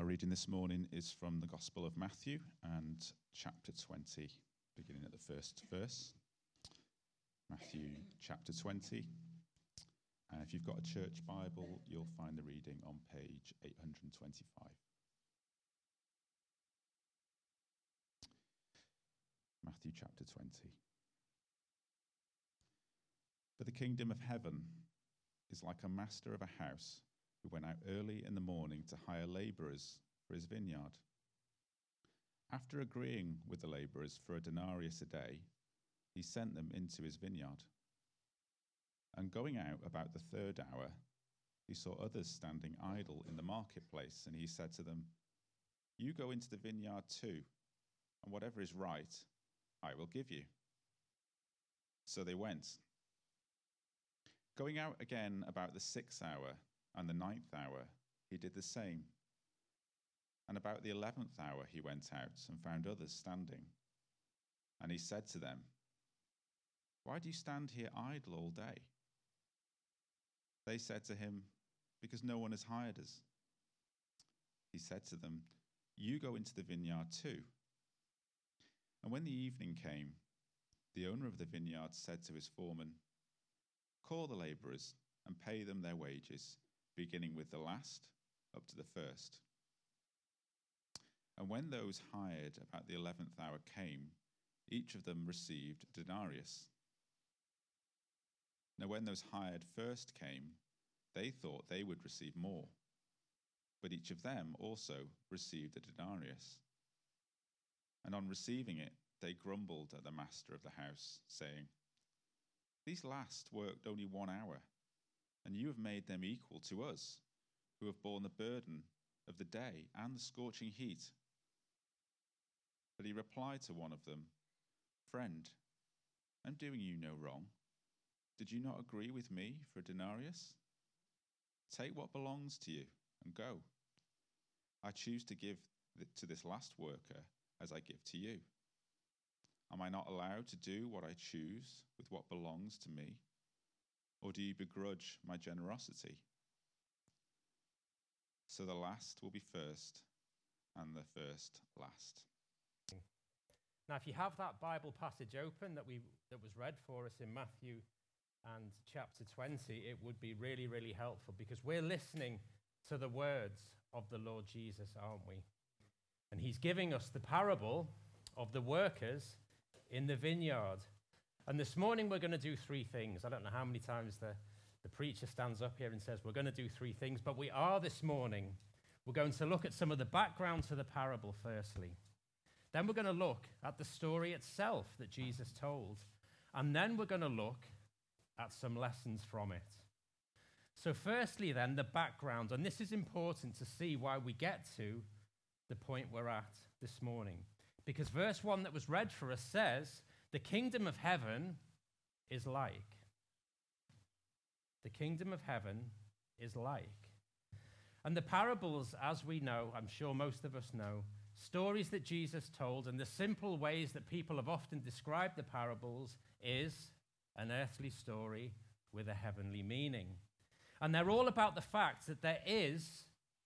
Our reading this morning is from the Gospel of Matthew and chapter 20, beginning at the first verse. Matthew chapter 20. And if you've got a church Bible, you'll find the reading on page 825. Matthew chapter 20. For the kingdom of heaven is like a master of a house who went out early in the morning to hire labourers for his vineyard. After agreeing with the labourers for a denarius a day, he sent them into his vineyard. And going out about the third hour, he saw others standing idle in the marketplace, and he said to them, "You go into the vineyard too, and whatever is right, I will give you." So they went. Going out again about the 6th hour and the 9th hour, he did the same. And about the 11th hour he went out and found others standing. And he said to them, "Why do you stand here idle all day?" They said to him, "Because no one has hired us." He said to them, "You go into the vineyard too." And when the evening came, the owner of the vineyard said to his foreman, "Call the labourers and pay them their wages, beginning with the last up to the first." And when those hired about the 11th hour came, each of them received a denarius. Now when those hired first came, they thought they would receive more, but each of them also received a denarius. And on receiving it, they grumbled at the master of the house, saying, "These last worked only 1 hour, and you have made them equal to us, who have borne the burden of the day and the scorching heat." But he replied to one of them, "Friend, I'm doing you no wrong. Did you not agree with me for a denarius? Take what belongs to you and go. I choose to give to this last worker as I give to you. Am I not allowed to do what I choose with what belongs to me? Or do you begrudge my generosity?" So the last will be first, and the first last. Now, if you have that Bible passage open that was read for us in Matthew and chapter 20, it would be really, really helpful, because we're listening to the words of the Lord Jesus, aren't we? And he's giving us the parable of the workers in the vineyard. And this morning we're going to do 3 things. I don't know how many times the preacher stands up here and says we're going to do 3 things, but we are this morning. We're going to look at some of the background to the parable firstly. Then we're going to look at the story itself that Jesus told. And then we're going to look at some lessons from it. So firstly then, the background. And this is important to see why we get to the point we're at this morning. Because verse 1 that was read for us says, the kingdom of heaven is like. The kingdom of heaven is like. And the parables, as we know, I'm sure most of us know, stories that Jesus told, and the simple ways that people have often described the parables is an earthly story with a heavenly meaning. And they're all about the fact that there is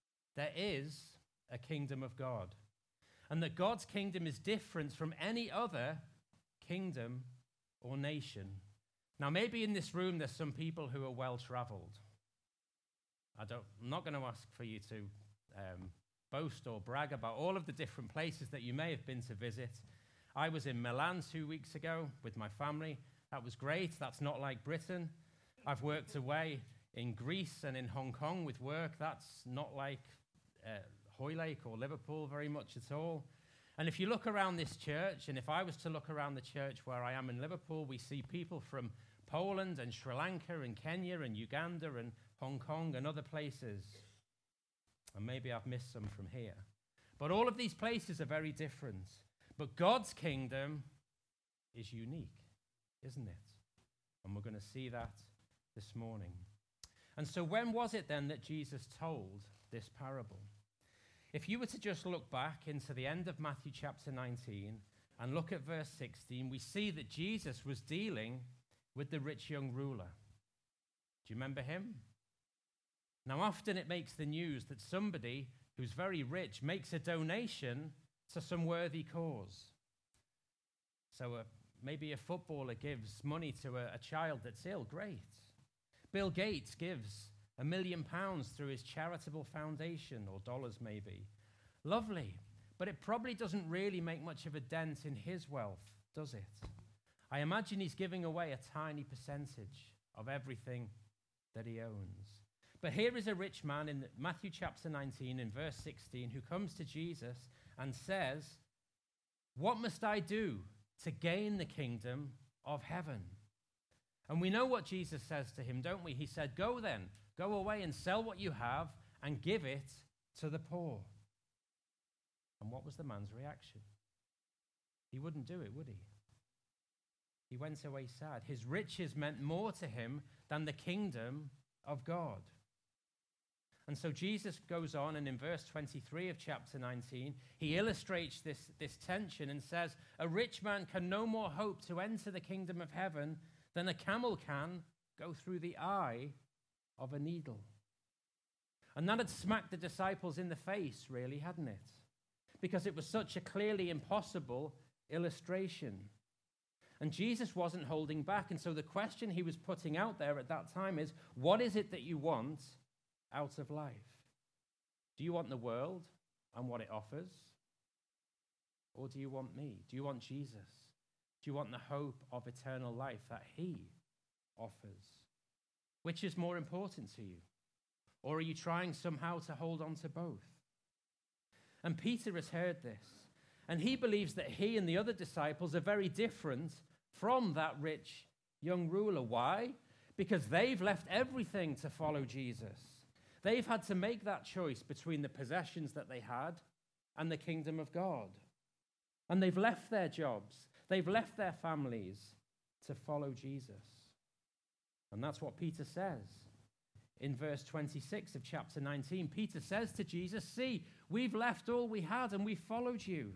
a kingdom of God. And that God's kingdom is different from any other kingdom or nation. Now, maybe in this room there's some people who are well-traveled. I'm not going to ask for you to boast or brag about all of the different places that you may have been to visit. I was in Milan 2 weeks ago with my family. That was great. That's not like Britain. I've worked away in Greece and in Hong Kong with work. That's not like Hoylake or Liverpool very much at all. And if you look around this church, and if I was to look around the church where I am in Liverpool, we see people from Poland and Sri Lanka and Kenya and Uganda and Hong Kong and other places. And maybe I've missed some from here. But all of these places are very different. But God's kingdom is unique, isn't it? And we're going to see that this morning. And so when was it then that Jesus told this parable? If you were to just look back into the end of Matthew chapter 19 and look at verse 16, we see that Jesus was dealing with the rich young ruler. Do you remember him? Now, often it makes the news that somebody who's very rich, makes a donation to some worthy cause. So maybe a footballer gives money to a child that's ill. Great. Bill Gates gives £1 million through his charitable foundation, or dollars maybe. Lovely. But it probably doesn't really make much of a dent in his wealth, does it? I imagine he's giving away a tiny percentage of everything that he owns. But here is a rich man in Matthew chapter 19 in verse 16 who comes to Jesus and says, "What must I do to gain the kingdom of heaven?" And we know what Jesus says to him, don't we? He said, "Go then, go away and sell what you have and give it to the poor." And what was the man's reaction? He wouldn't do it, would he? He went away sad. His riches meant more to him than the kingdom of God. And so Jesus goes on, and in verse 23 of chapter 19, he illustrates this tension and says, "A rich man can no more hope to enter the kingdom of heaven than a camel can go through the eye of a needle." And that had smacked the disciples in the face, really, hadn't it? Because it was such a clearly impossible illustration. And Jesus wasn't holding back. And so the question he was putting out there at that time is, what is it that you want out of life? Do you want the world and what it offers? Or do you want me? Do you want Jesus? Do you want the hope of eternal life that he offers? Which is more important to you? Or are you trying somehow to hold on to both? And Peter has heard this, and he believes that he and the other disciples are very different from that rich young ruler. Why? Because they've left everything to follow Jesus. They've had to make that choice between the possessions that they had and the kingdom of God. And they've left their jobs, they've left their families to follow Jesus. And that's what Peter says. In verse 26 of chapter 19, Peter says to Jesus, "See, we've left all we had and we followed you."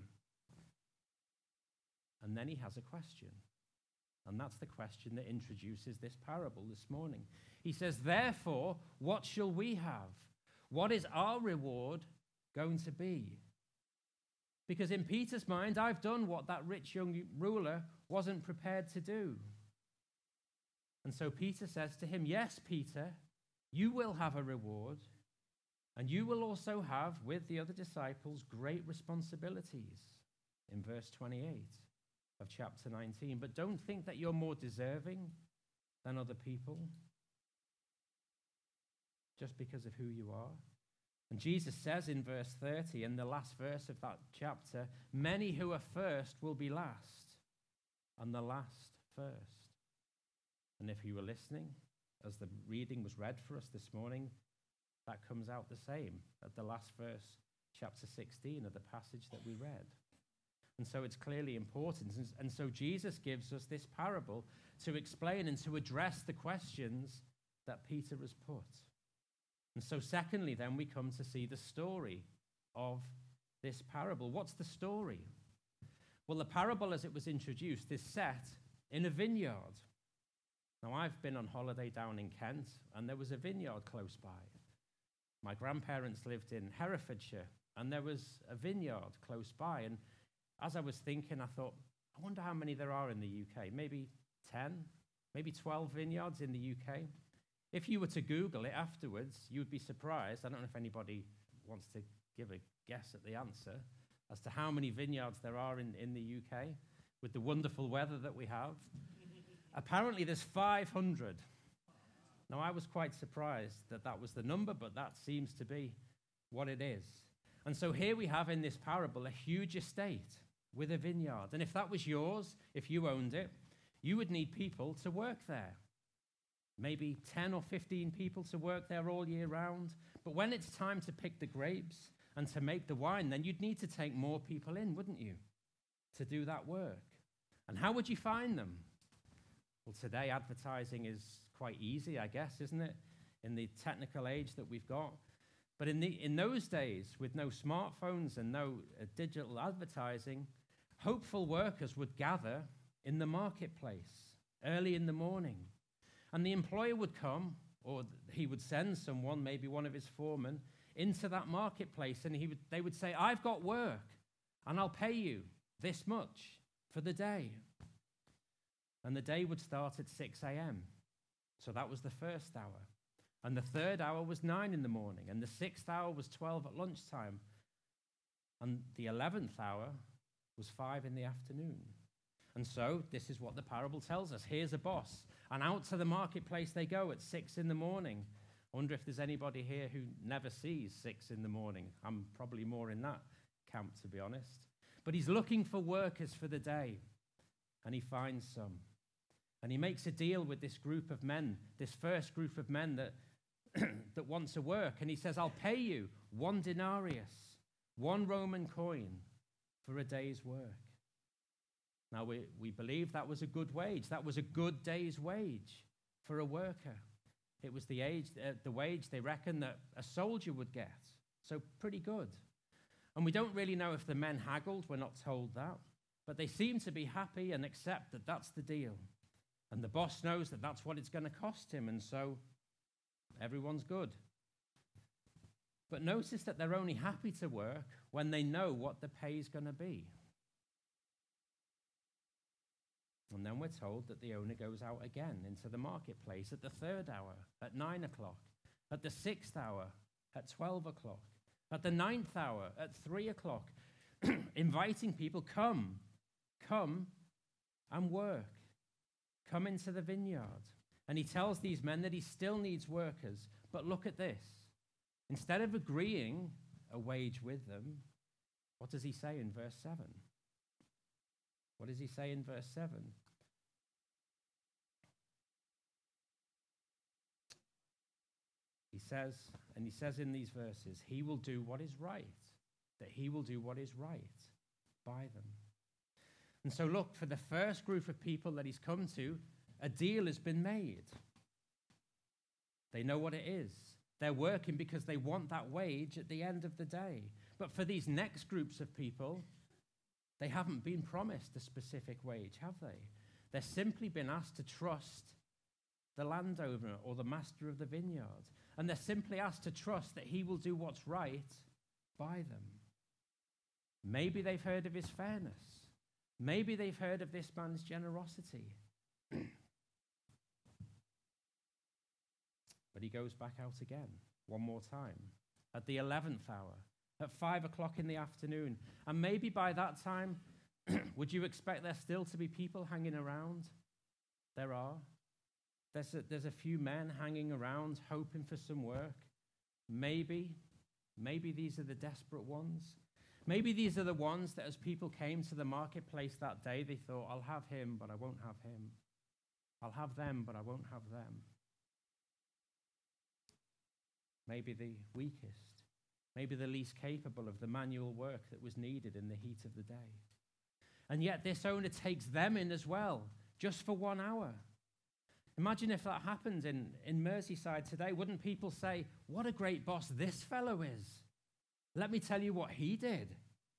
And then he has a question. And that's the question that introduces this parable this morning. He says, "Therefore, what shall we have? What is our reward going to be?" Because in Peter's mind, I've done what that rich young ruler wasn't prepared to do. And so Peter says to him, "Yes, Peter, you will have a reward, and you will also have, with the other disciples, great responsibilities," in verse 28 of chapter 19. "But don't think that you're more deserving than other people, just because of who you are." And Jesus says in verse 30, in the last verse of that chapter, "Many who are first will be last, and the last first." And if you were listening, as the reading was read for us this morning, that comes out the same at the last verse, chapter 16 of the passage that we read. And so it's clearly important. And so Jesus gives us this parable to explain and to address the questions that Peter has put. And so secondly, then, we come to see the story of this parable. What's the story? Well, the parable as it was introduced is set in a vineyard. Now, I've been on holiday down in Kent, and there was a vineyard close by. My grandparents lived in Herefordshire, and there was a vineyard close by. And as I was thinking, I thought, I wonder how many there are in the UK. Maybe 10, maybe 12 vineyards in the UK. If you were to Google it afterwards, you'd be surprised. I don't know if anybody wants to give a guess at the answer as to how many vineyards there are in the UK with the wonderful weather that we have. Apparently, there's 500. Now, I was quite surprised that that was the number, but that seems to be what it is. And so here we have in this parable a huge estate with a vineyard. And if that was yours, if you owned it, you would need people to work there. Maybe 10 or 15 people to work there all year round. But when it's time to pick the grapes and to make the wine, then you'd need to take more people in, wouldn't you, to do that work? And how would you find them? Well, today advertising is quite easy, I guess, isn't it? In the technical age that we've got. But in those days, with no smartphones and no digital advertising, hopeful workers would gather in the marketplace early in the morning. And the employer would come, or he would send someone, maybe one of his foremen, into that marketplace, and they would say, I've got work, and I'll pay you this much for the day. And the day would start at 6 a.m. So that was the first hour. And the third hour was 9 in the morning. And the sixth hour was 12 at lunchtime. And the 11th hour was 5 in the afternoon. And so this is what the parable tells us. Here's a boss. And out to the marketplace they go at 6 in the morning. I wonder if there's anybody here who never sees 6 in the morning. I'm probably more in that camp, to be honest. But he's looking for workers for the day. And he finds some. And he makes a deal with this group of men, this first group of men that, that want to work. And he says, I'll pay you 1 denarius, 1 Roman coin for a day's work. Now, we believe that was a good wage. That was a good day's wage for a worker. It was the wage they reckon that a soldier would get. So pretty good. And we don't really know if the men haggled. We're not told that. But they seem to be happy and accept that that's the deal. And the boss knows that that's what it's going to cost him, and so everyone's good. But notice that they're only happy to work when they know what the pay is going to be. And then we're told that the owner goes out again into the marketplace at the third hour, at 9 o'clock, at the sixth hour, at 12 o'clock, at the 9th hour, at 3 o'clock, inviting people, come and work. Come into the vineyard. And he tells these men that he still needs workers. But look at this. Instead of agreeing a wage with them, what does he say in verse 7? What does he say in verse 7? He says in these verses, he will do what is right, that he will do what is right by them. And so look, for the first group of people that he's come to, a deal has been made. They know what it is. They're working because they want that wage at the end of the day. But for these next groups of people, they haven't been promised a specific wage, have they? They've simply been asked to trust the landowner or the master of the vineyard. And they're simply asked to trust that he will do what's right by them. Maybe they've heard of his fairness. Maybe they've heard of this man's generosity. But he goes back out again, one more time, at the 11th hour, at 5 o'clock in the afternoon. And maybe by that time, would you expect there still to be people hanging around? There are. There's a few men hanging around, hoping for some work. Maybe these are the desperate ones. Maybe these are the ones that as people came to the marketplace that day, they thought, I'll have him, but I won't have him. I'll have them, but I won't have them. Maybe the weakest. Maybe the least capable of the manual work that was needed in the heat of the day. And yet this owner takes them in as well, just for 1 hour. Imagine if that happened in Merseyside today. Wouldn't people say, what a great boss this fellow is? Let me tell you what he did.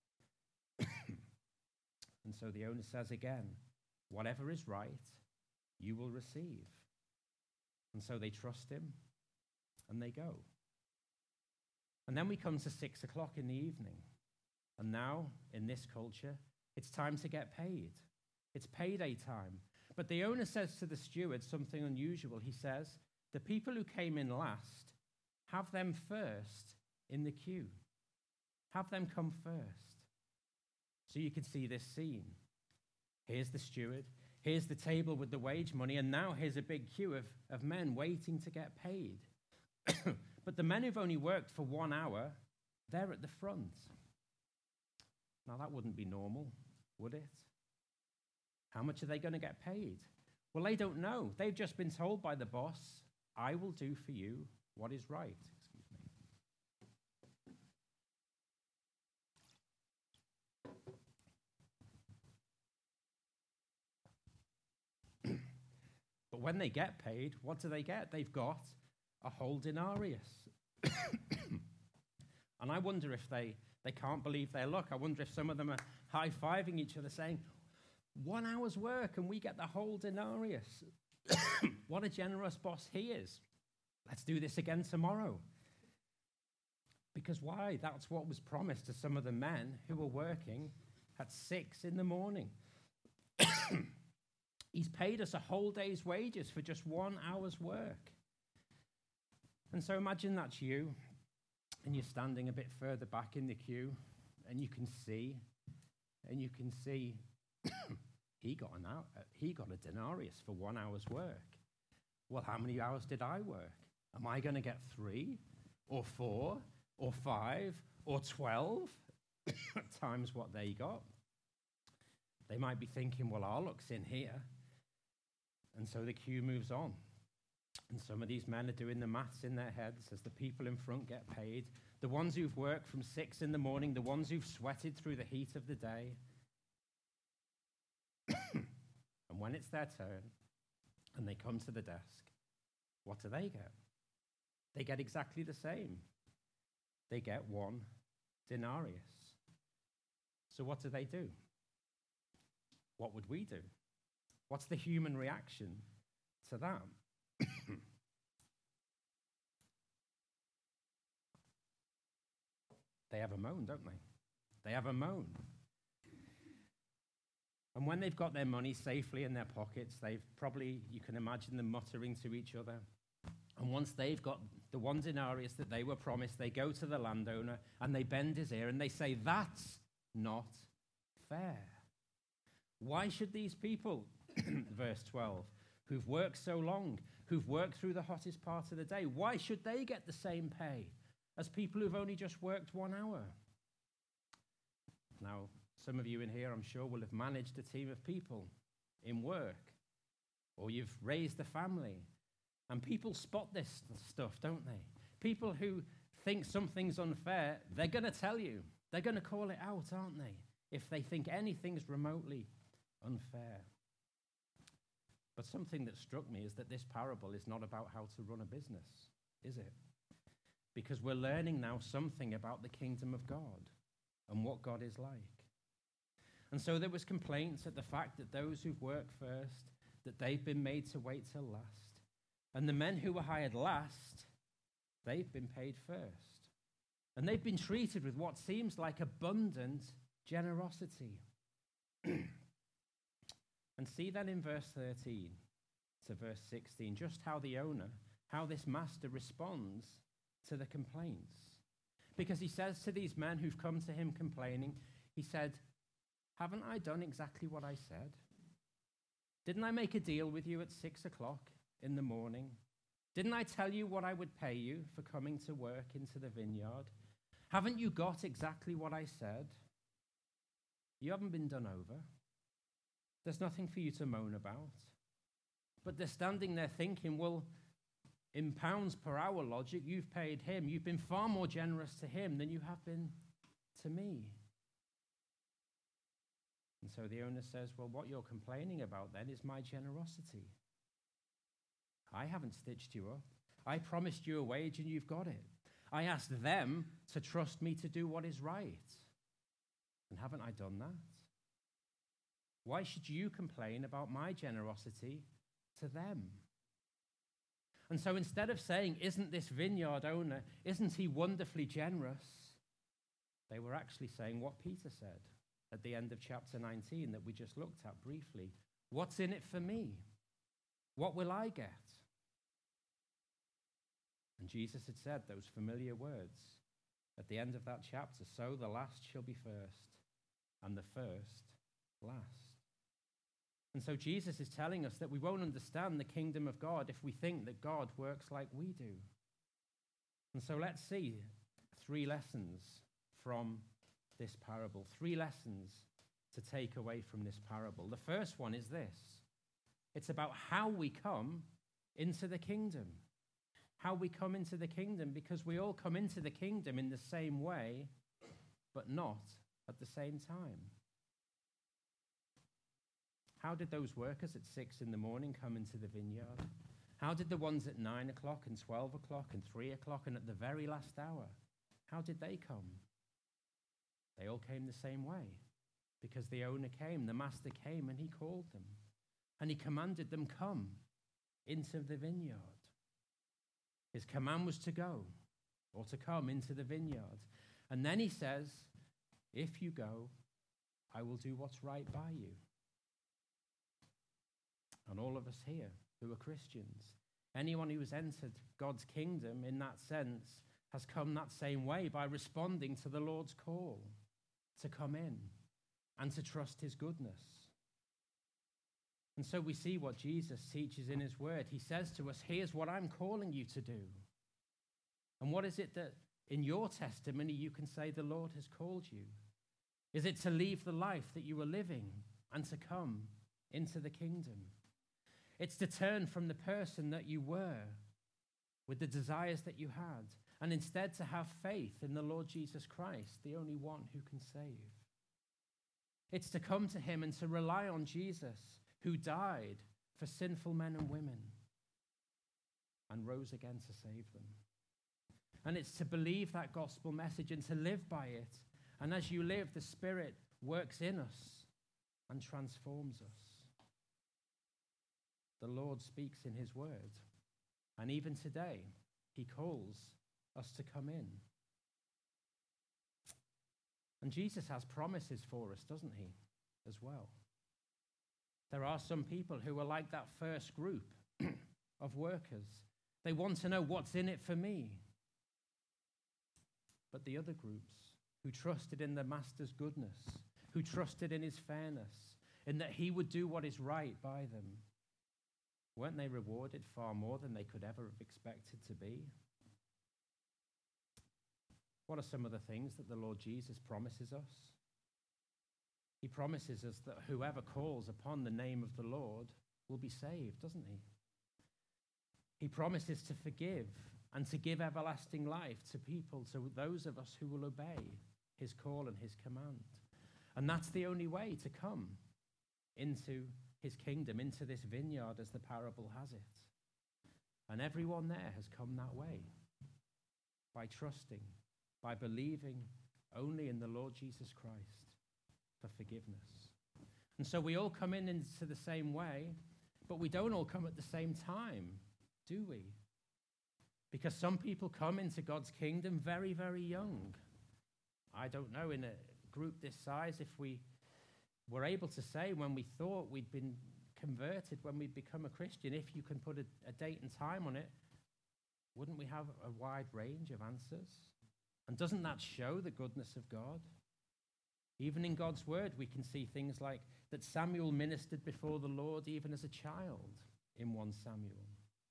And so the owner says again, whatever is right, you will receive. And so they trust him, and they go. And then we come to 6 o'clock in the evening. And now, in this culture, it's time to get paid. It's payday time. But the owner says to the steward something unusual. He says, the people who came in last, have them first in the queue. Have them come first. So you can see this scene. Here's the steward. Here's the table with the wage money. And now here's a big queue of men waiting to get paid. But the men who've only worked for 1 hour, they're at the front. Now that wouldn't be normal, would it? How much are they going to get paid? Well, they don't know. They've just been told by the boss, I will do for you what is right. But when they get paid, what do they get? They've got a whole denarius. And I wonder if they can't believe their luck. I wonder if some of them are high-fiving each other saying, 1 hour's work and we get the whole denarius. What a generous boss he is. Let's do this again tomorrow. Because why? That's what was promised to some of the men who were working at 6 in the morning. He's paid us a whole day's wages for just 1 hour's work. And so imagine that's you, and you're standing a bit further back in the queue, and you can see he got a denarius for 1 hour's work. Well, how many hours did I work? Am I going to get 3 or 4 or 5 or 12 times what they got? They might be thinking, well, our luck's in here. And so the queue moves on. And some of these men are doing the maths in their heads as the people in front get paid. The ones who've worked from 6 in the morning, the ones who've sweated through the heat of the day. And when it's their turn and they come to the desk, what do they get? They get exactly the same. They get 1 denarius. So what do? What would we do? What's the human reaction to that? They have a moan, don't they? They have a moan. And when they've got their money safely in their pockets, you can imagine them muttering to each other. And once they've got the 1 denarius that they were promised, they go to the landowner and they bend his ear and they say, that's not fair. Why should these people, verse 12, who've worked so long, who've worked through the hottest part of the day, why should they get the same pay as people who've only just worked 1 hour? Now, some of you in here, I'm sure, will have managed a team of people in work, or you've raised a family, and people spot this stuff, don't they? People who think something's unfair, they're going to tell you. They're going to call it out, aren't they? If they think anything's remotely unfair. But something that struck me is that this parable is not about how to run a business, is it? Because we're learning now something about the kingdom of God and what God is like. And so there was complaints at the fact that those who've worked first, that they've been made to wait till last. And the men who were hired last, they've been paid first. And they've been treated with what seems like abundant generosity. And see then in verse 13 to verse 16, just how this master responds to the complaints. Because he says to these men who've come to him complaining, he said, haven't I done exactly what I said? Didn't I make a deal with you at 6 o'clock in the morning? Didn't I tell you what I would pay you for coming to work into the vineyard? Haven't you got exactly what I said? You haven't been done over. There's nothing for you to moan about. But they're standing there thinking, well, in pounds per hour logic, you've paid him. You've been far more generous to him than you have been to me. And so the owner says, well, what you're complaining about then is my generosity. I haven't stitched you up. I promised you a wage and you've got it. I asked them to trust me to do what is right. And haven't I done that? Why should you complain about my generosity to them? And so instead of saying, isn't this vineyard owner, isn't he wonderfully generous? They were actually saying what Peter said at the end of chapter 19 that we just looked at briefly. What's in it for me? What will I get? And Jesus had said those familiar words at the end of that chapter, so the last shall be first, and the first last. And so Jesus is telling us that we won't understand the kingdom of God if we think that God works like we do. And so let's see 3 lessons from this parable, 3 lessons to take away from this parable. The first one is this. It's about how we come into the kingdom. How we come into the kingdom, because we all come into the kingdom in the same way, but not at the same time. How did those workers at 6 in the morning come into the vineyard? How did the ones at 9 o'clock and 12 o'clock and 3 o'clock and at the very last hour, how did they come? They all came the same way, because the owner came, the master came, and he called them. And he commanded them, come into the vineyard. His command was to go. or to come into the vineyard. And then he says, if you go, I will do what's right by you. And all of us here who are Christians, anyone who has entered God's kingdom in that sense has come that same way by responding to the Lord's call to come in and to trust his goodness. And so we see what Jesus teaches in his word. He says to us, here's what I'm calling you to do. And what is it that in your testimony you can say the Lord has called you? Is it to leave the life that you were living and to come into the kingdom? It's to turn from the person that you were with the desires that you had and instead to have faith in the Lord Jesus Christ, the only one who can save. It's to come to him and to rely on Jesus, who died for sinful men and women and rose again to save them. And it's to believe that gospel message and to live by it. And as you live, the Spirit works in us and transforms us. The Lord speaks in his word. And even today, he calls us to come in. And Jesus has promises for us, doesn't he, as well? There are some people who are like that first group of workers. They want to know what's in it for me. But the other groups who trusted in the master's goodness, who trusted in his fairness, in that he would do what is right by them, weren't they rewarded far more than they could ever have expected to be? What are some of the things that the Lord Jesus promises us? He promises us that whoever calls upon the name of the Lord will be saved, doesn't he? He promises to forgive and to give everlasting life to people, to those of us who will obey his call and his command. And that's the only way to come into his kingdom, into this vineyard, as the parable has it. And everyone there has come that way, by trusting, by believing only in the Lord Jesus Christ for forgiveness. And so we all come in into the same way, but we don't all come at the same time, do we? Because some people come into God's kingdom very, very young. I don't know, in a group this size, if we were able to say when we thought we'd been converted, when we'd become a Christian, if you can put a date and time on it, wouldn't we have a wide range of answers? And doesn't that show the goodness of God? Even in God's word, we can see things like that Samuel ministered before the Lord even as a child in 1 Samuel.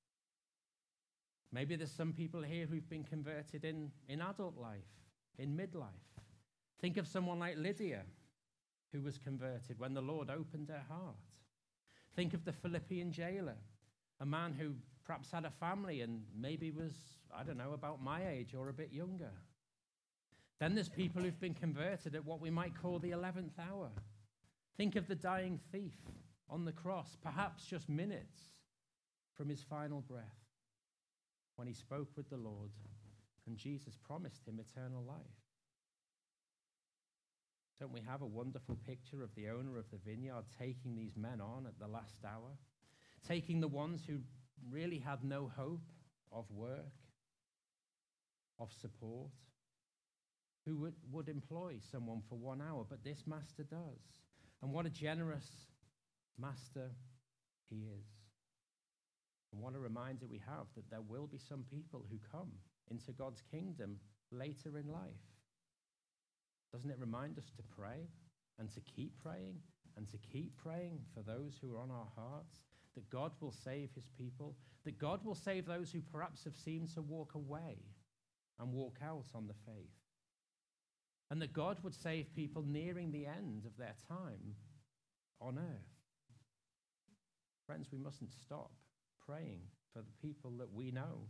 Maybe there's some people here who've been converted in adult life, in midlife. Think of someone like Lydia, who was converted when the Lord opened her heart. Think of the Philippian jailer, a man who perhaps had a family and maybe was, I don't know, about my age or a bit younger. Then there's people who've been converted at what we might call the 11th hour. Think of the dying thief on the cross, perhaps just minutes from his final breath, when he spoke with the Lord and Jesus promised him eternal life. Don't we have a wonderful picture of the owner of the vineyard taking these men on at the last hour, taking the ones who really had no hope of work, of support, who would employ someone for 1 hour, but this master does. And what a generous master he is. And what a reminder we have that there will be some people who come into God's kingdom later in life. Doesn't it remind us to pray and to keep praying and to keep praying for those who are on our hearts, that God will save his people, that God will save those who perhaps have seemed to walk away and walk out on the faith, and that God would save people nearing the end of their time on earth. Friends, we mustn't stop praying for the people that we know.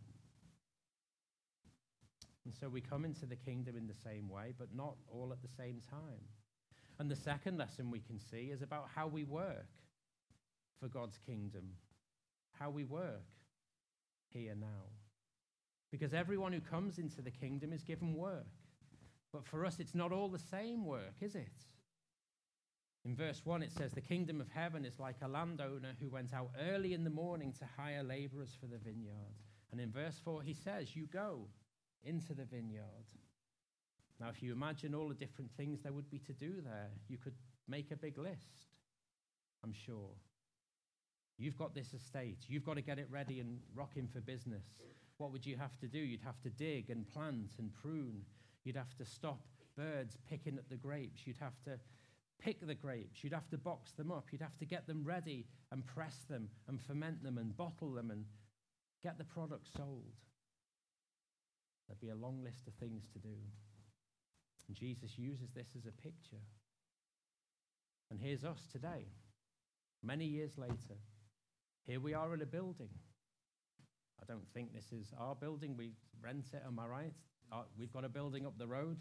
And so we come into the kingdom in the same way, but not all at the same time. And the second lesson we can see is about how we work for God's kingdom, how we work here now. Because everyone who comes into the kingdom is given work. But for us, it's not all the same work, is it? In verse 1, it says, the kingdom of heaven is like a landowner who went out early in the morning to hire laborers for the vineyard. And in verse 4, he says, you go into the vineyard. Now, if you imagine all the different things there would be to do there, you could make a big list, I'm sure. You've got this estate. You've got to get it ready and rocking for business. What would you have to do? You'd have to dig and plant and prune. You'd have to stop birds picking at the grapes. You'd have to pick the grapes. You'd have to box them up. You'd have to get them ready and press them and ferment them and bottle them and get the product sold. There'd be a long list of things to do. And Jesus uses this as a picture. And here's us today, many years later. Here we are in a building. I don't think this is our building. We rent it, am I right? We've got a building up the road.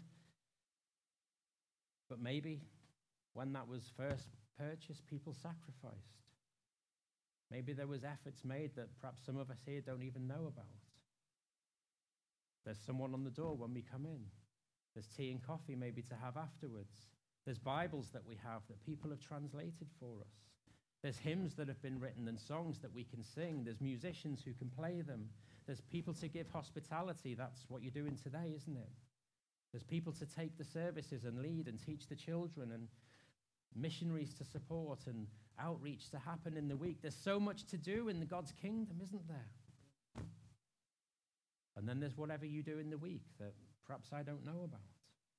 But maybe when that was first purchased, people sacrificed. Maybe there was efforts made that perhaps some of us here don't even know about. There's someone on the door when we come in. There's tea and coffee maybe to have afterwards. There's Bibles that we have that people have translated for us. There's hymns that have been written and songs that we can sing. There's musicians who can play them. There's people to give hospitality. That's what you're doing today, isn't it? There's people to take the services and lead and teach the children, and missionaries to support and outreach to happen in the week. There's so much to do in the God's kingdom, isn't there? And then there's whatever you do in the week that perhaps I don't know about.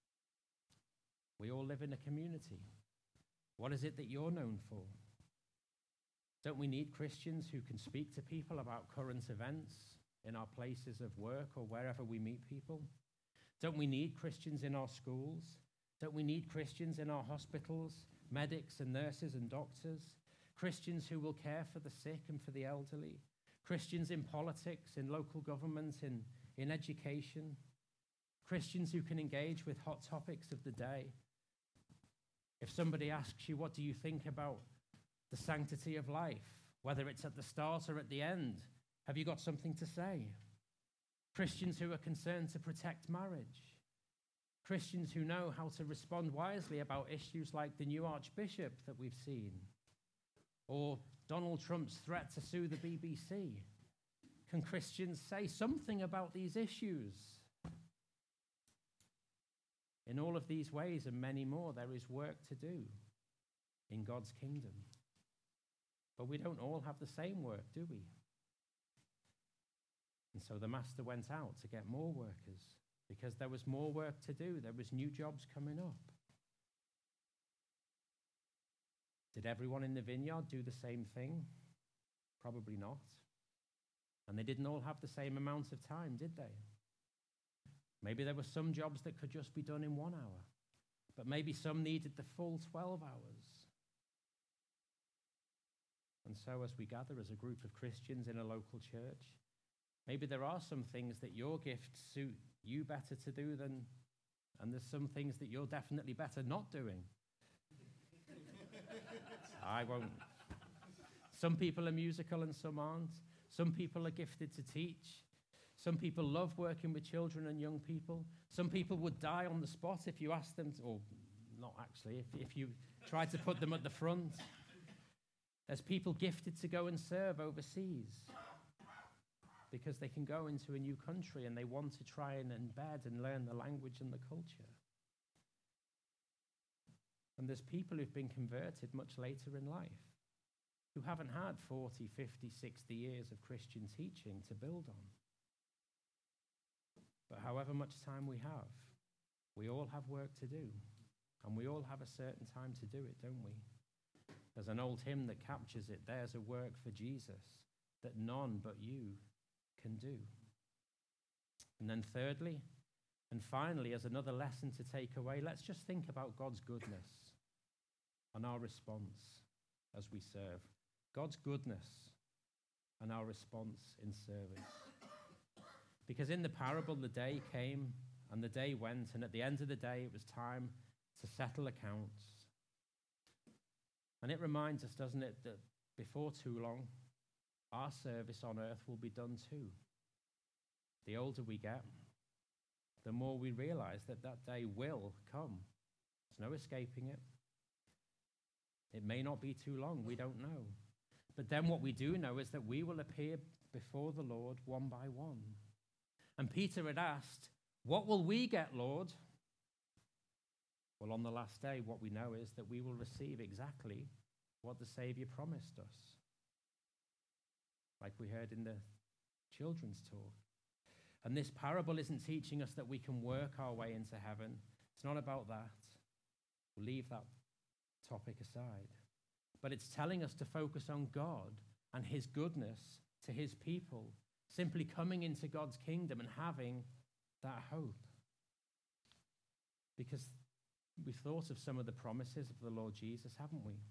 We all live in a community. What is it that you're known for? Don't we need Christians who can speak to people about current events in our places of work or wherever we meet people? Don't we need Christians in our schools? Don't we need Christians in our hospitals, medics and nurses and doctors? Christians who will care for the sick and for the elderly? Christians in politics, in local government, in education? Christians who can engage with hot topics of the day? If somebody asks you, what do you think about the sanctity of life, whether it's at the start or at the end, have you got something to say? Christians who are concerned to protect marriage. Christians who know how to respond wisely about issues like the new archbishop that we've seen, or Donald Trump's threat to sue the BBC. Can Christians say something about these issues? In all of these ways and many more, there is work to do in God's kingdom. But we don't all have the same work, do we? And so the master went out to get more workers because there was more work to do. There was new jobs coming up. Did everyone in the vineyard do the same thing? Probably not. And they didn't all have the same amount of time, did they? Maybe there were some jobs that could just be done in 1 hour, but maybe some needed the full 12 hours. And so as we gather as a group of Christians in a local church, maybe there are some things that your gifts suit you better to do than, and there's some things that you're definitely better not doing. I won't. Some people are musical and some aren't. Some people are gifted to teach. Some people love working with children and young people. Some people would die on the spot if you asked them to, or not actually, if you tried to put them at the front. There's people gifted to go and serve overseas because they can go into a new country and they want to try and embed and learn the language and the culture. And there's people who've been converted much later in life who haven't had 40, 50, 60 years of Christian teaching to build on. But however much time we have, we all have work to do, and we all have a certain time to do it, don't we? There's an old hymn that captures it. There's a work for Jesus that none but you can do. And then thirdly, and finally, as another lesson to take away, let's just think about God's goodness and our response as we serve. God's goodness and our response in service. Because in the parable, the day came and the day went, and at the end of the day, it was time to settle accounts. And it reminds us, doesn't it, that before too long, our service on earth will be done too. The older we get, the more we realize that that day will come. There's no escaping it. It may not be too long, we don't know. But then what we do know is that we will appear before the Lord one by one. And Peter had asked, "What will we get, Lord?" Well, on the last day, what we know is that we will receive exactly what the Savior promised us, like we heard in the children's talk. And this parable isn't teaching us that we can work our way into heaven. It's not about that. We'll leave that topic aside. But it's telling us to focus on God and his goodness to his people, simply coming into God's kingdom and having that hope. Because we've thought of some of the promises of the Lord Jesus, haven't we?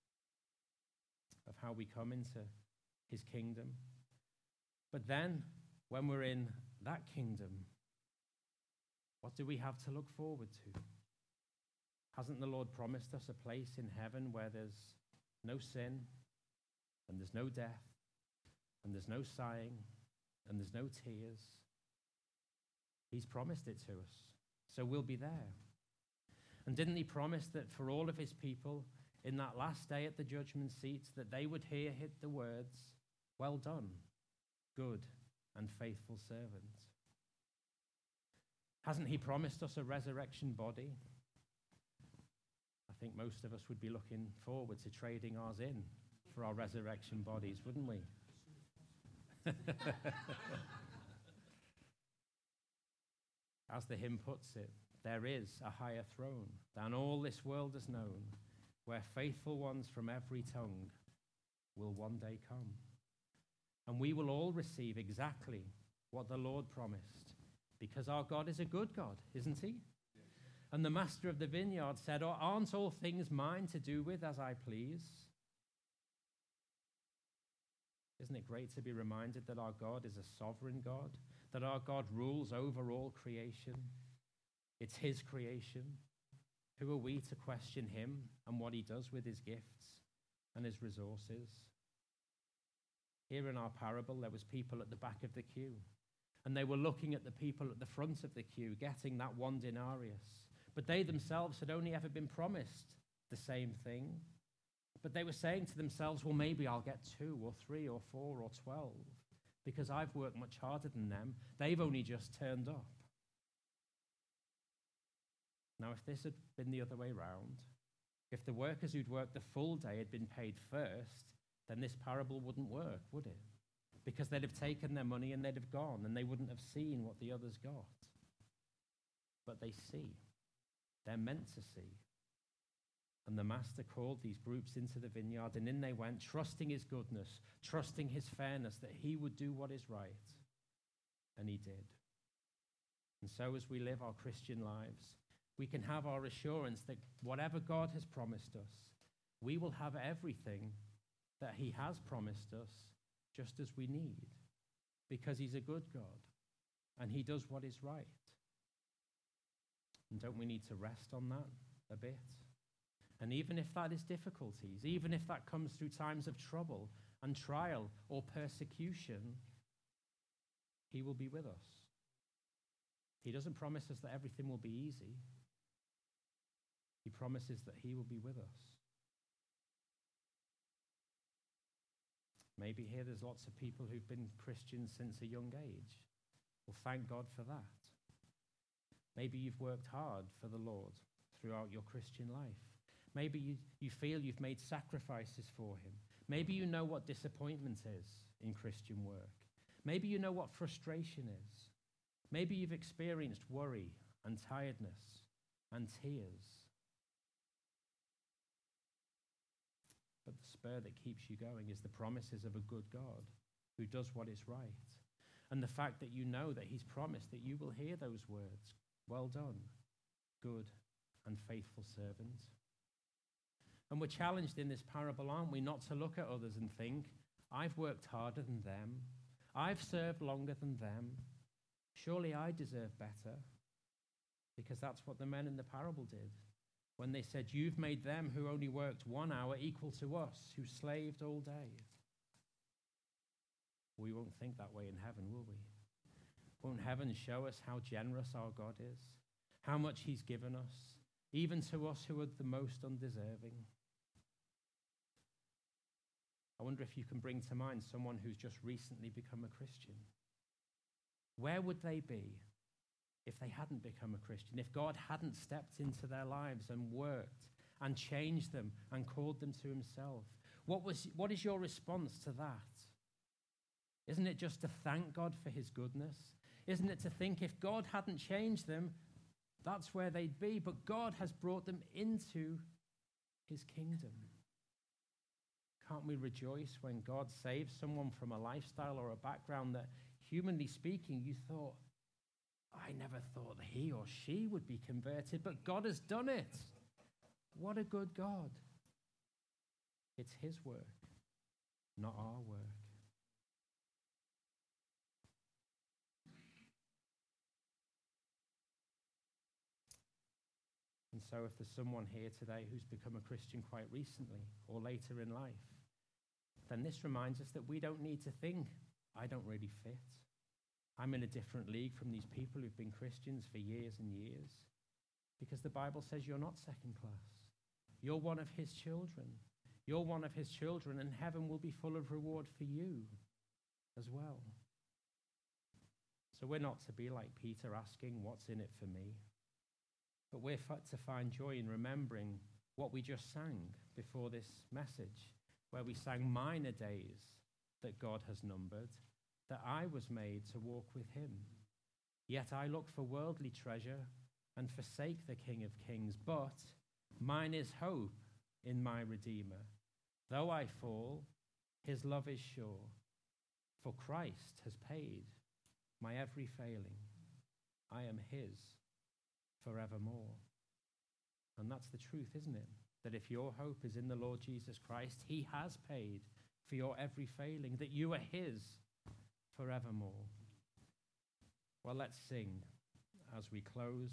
Of how we come into his kingdom. But then, when we're in that kingdom, what do we have to look forward to? Hasn't the Lord promised us a place in heaven where there's no sin, and there's no death, and there's no sighing, and there's no tears? He's promised it to us, so we'll be there. And didn't he promise that for all of his people, in that last day at the judgment seat, that they would hear the words, "Well done, good and faithful servant"? Hasn't he promised us a resurrection body? I think most of us would be looking forward to trading ours in for our resurrection bodies, wouldn't we? As the hymn puts it, there is a higher throne than all this world has known, where faithful ones from every tongue will one day come. And we will all receive exactly what the Lord promised, because our God is a good God, isn't he? And the master of the vineyard said, "Oh, aren't all things mine to do with as I please?" Isn't it great to be reminded that our God is a sovereign God, that our God rules over all creation? It's his creation. Who are we to question him and what he does with his gifts and his resources? Here in our parable, there was people at the back of the queue, and they were looking at the people at the front of the queue getting that 1 denarius. But they themselves had only ever been promised the same thing. But they were saying to themselves, well, maybe I'll get 2 or 3 or 4 or 12 because I've worked much harder than them. They've only just turned up. Now, if this had been the other way round, if the workers who'd worked the full day had been paid first, then this parable wouldn't work, would it? Because they'd have taken their money and they'd have gone, and they wouldn't have seen what the others got. But they see. They're meant to see. And the master called these groups into the vineyard, and in they went, trusting his goodness, trusting his fairness, that he would do what is right. And he did. And so as we live our Christian lives, we can have our assurance that whatever God has promised us, we will have everything that he has promised us just as we need, because he's a good God and he does what is right. And don't we need to rest on that a bit? And even if that is difficulties, even if that comes through times of trouble and trial or persecution, he will be with us. He doesn't promise us that everything will be easy. He promises that he will be with us. Maybe here there's lots of people who've been Christians since a young age. Well, thank God for that. Maybe you've worked hard for the Lord throughout your Christian life. Maybe you feel you've made sacrifices for him. Maybe you know what disappointment is in Christian work. Maybe you know what frustration is. Maybe you've experienced worry and tiredness and tears. But the spur that keeps you going is the promises of a good God who does what is right. And the fact that you know that he's promised that you will hear those words, "Well done, good and faithful servant." And we're challenged in this parable, aren't we, not to look at others and think, I've worked harder than them. I've served longer than them. Surely I deserve better. Because that's what the men in the parable did. When they said, you've made them who only worked 1 hour equal to us, who slaved all day. We won't think that way in heaven, will we? Won't heaven show us how generous our God is? How much he's given us, even to us who are the most undeserving? I wonder if you can bring to mind someone who's just recently become a Christian. Where would they be if they hadn't become a Christian, if God hadn't stepped into their lives and worked and changed them and called them to himself? What is your response to that? Isn't it just to thank God for his goodness? Isn't it to think if God hadn't changed them, that's where they'd be? But God has brought them into his kingdom. Can't we rejoice when God saves someone from a lifestyle or a background that, humanly speaking, you thought, I never thought he or she would be converted, but God has done it. What a good God. It's his work, not our work. And so if there's someone here today who's become a Christian quite recently or later in life, then this reminds us that we don't need to think, I don't really fit. I'm in a different league from these people who've been Christians for years and years. Because the Bible says you're not second class. You're one of his children. You're one of his children, and heaven will be full of reward for you as well. So we're not to be like Peter asking, what's in it for me? But we're to find joy in remembering what we just sang before this message, where we sang, mine are days that God has numbered, that I was made to walk with him. Yet I look for worldly treasure and forsake the King of Kings, but mine is hope in my Redeemer. Though I fall, his love is sure, for Christ has paid my every failing. I am his forevermore. And that's the truth, isn't it? That if your hope is in the Lord Jesus Christ, he has paid for your every failing, that you are his forevermore. Well, let's sing as we close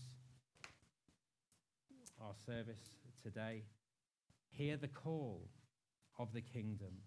our service today. Hear the call of the kingdom.